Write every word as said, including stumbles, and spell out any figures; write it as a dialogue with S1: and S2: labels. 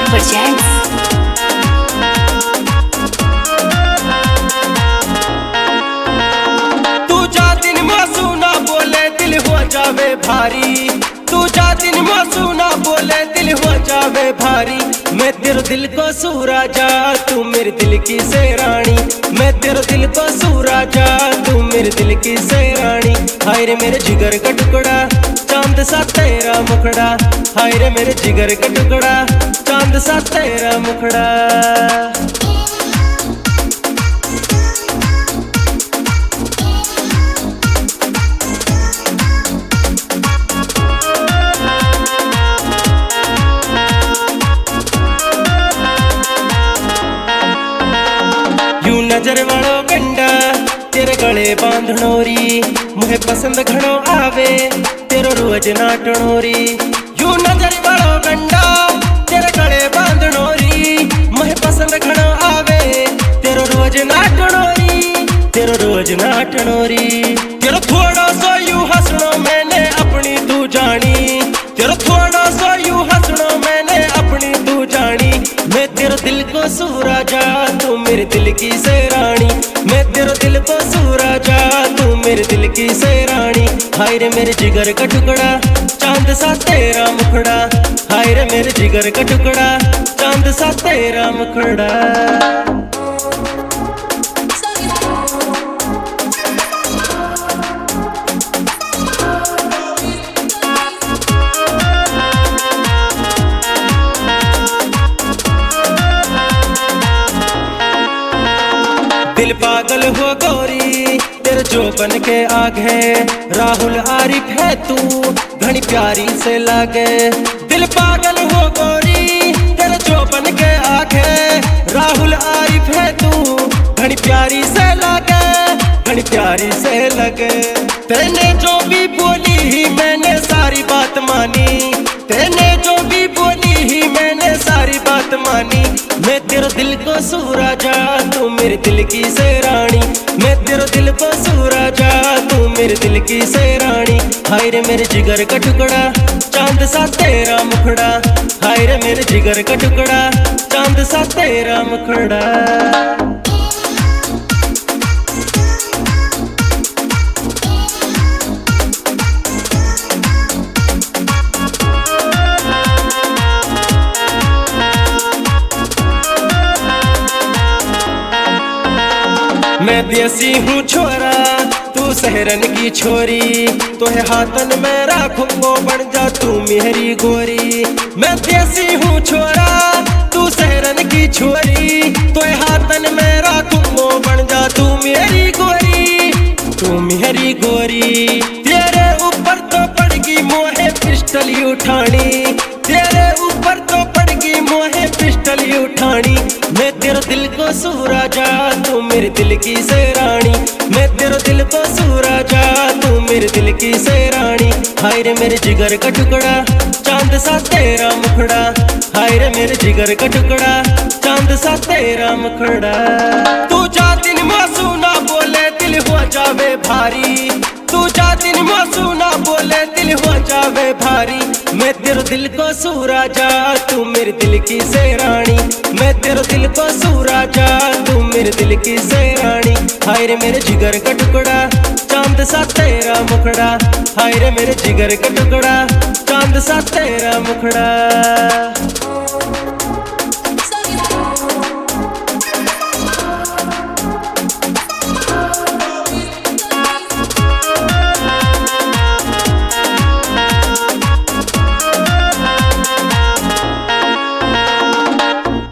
S1: presents
S2: तू जा दिन मासू ना बोले दिल हो जावे भारी, तू जा दिन मासू ना बोले दिल हो जावे भारी। मैं तेरे दिल को सूरा जा तू मेरे दिल की सेरानी, मैं तेरे दिल को सूरा जा तू मेरे दिल की सेरानी। हाय रे मेरे जिगर का टुकड़ा चांद सा तेरा मुखड़ा, हाय रे मेरे जिगर का टुकड़ा चांद सा तेरा मुखड़ा। नजर वालो गंडा तेरे गले बांधणोरी, मुझे पसंद घणो आवे तेरो रोज नाटणोरी। यू नजर वालो गंडा तेरे गले बांधणोरी, मुझे पसंद घणो आवे तेरो रोज नाटणोरी, तेरो रोज नाटणोरी। तेरो थोड़ो सो यू हंसणो मैंने अपनी तू जानी, तेरो थोड़ो सो यू हंसणो मैंने अपनी तू जानी। मैं तेरे दिल को सूरा जा तू मेरे दिल की सेरानी, मैं तेरे दिल को सूरा जा तू मेरे दिल की सेरानी। हाय रे मेरे जिगर का टुकड़ा चांद सा तेरा मुखड़ा, हाय रे मेरे जिगर का टुकड़ा चांद सा तेरा मुखड़ा। दिल पागल हो गोरी तेरे जोबन के आगे, राहुल आरिफ है तू घनी प्यारी से लागे। दिल पागल हो गोरी तेरे जोबन के आगे, राहुल आरिफ है तू घनी प्यारी से लागे, घनी प्यारी से लगे। तेने जो भी बोली ही मैंने सारी बात मानी, तेने जो भी बोली ही मैंने सारी बात मानी। मैं तेरे दिल को सूरा जा तू मेरे दिल की सेरानी, मैं तेरे दिल को सूरा जा तू मेरे दिल की सेरानी। हाय रे मेरे जिगर का टुकड़ा चांद सा तेरा मुखड़ा, हाय रे मेरे जिगर का टुकड़ा चांद सा तेरा मुखड़ा। मैं देसी हूँ छोरा तू शहरन की छोरी, तो है हाथन में राखूंगो बन जा तू मेरी गोरी। मैं देसी हूँ छोरा तू शहरन की छोरी, तो है हाथन में राखूंगो बन जा तू मेरी गोरी, तू मेरी गोरी। तेरे ऊपर तो पड़गी मोहे पिस्टल उठानी, तेरे ऊपर तो पड़गी मोहे पिस्टल उठानी। मैं तेरे दिल को सूरा जा तू मेरे दिल की सेरानी, मैं तेरे दिल को सूरा जा तू मेरे दिल की सेरानी। हाय रे मेरे जिगर का टुकड़ा चांद सा तेरा मुखड़ा, हाय रे मेरे जिगर का टुकड़ा चांद सा तेरा मुखड़ा। तू जा दिन मासू ना बोले दिल हो जावे भारी, तू जा दिन मासू ना बोले दिल हो जावे भारी। मैं तेरे दिल को सूरा जा तू मेरे दिल की सेरानी, मैं तेरे दिल को सूरा जा तू मेरे दिल की सेरानी। हाय रे मेरे जिगर का टुकड़ा चांद सा तेरा मुखड़ा, हाय रे मेरे जिगर का टुकड़ा चांद सा तेरा मुखड़ा।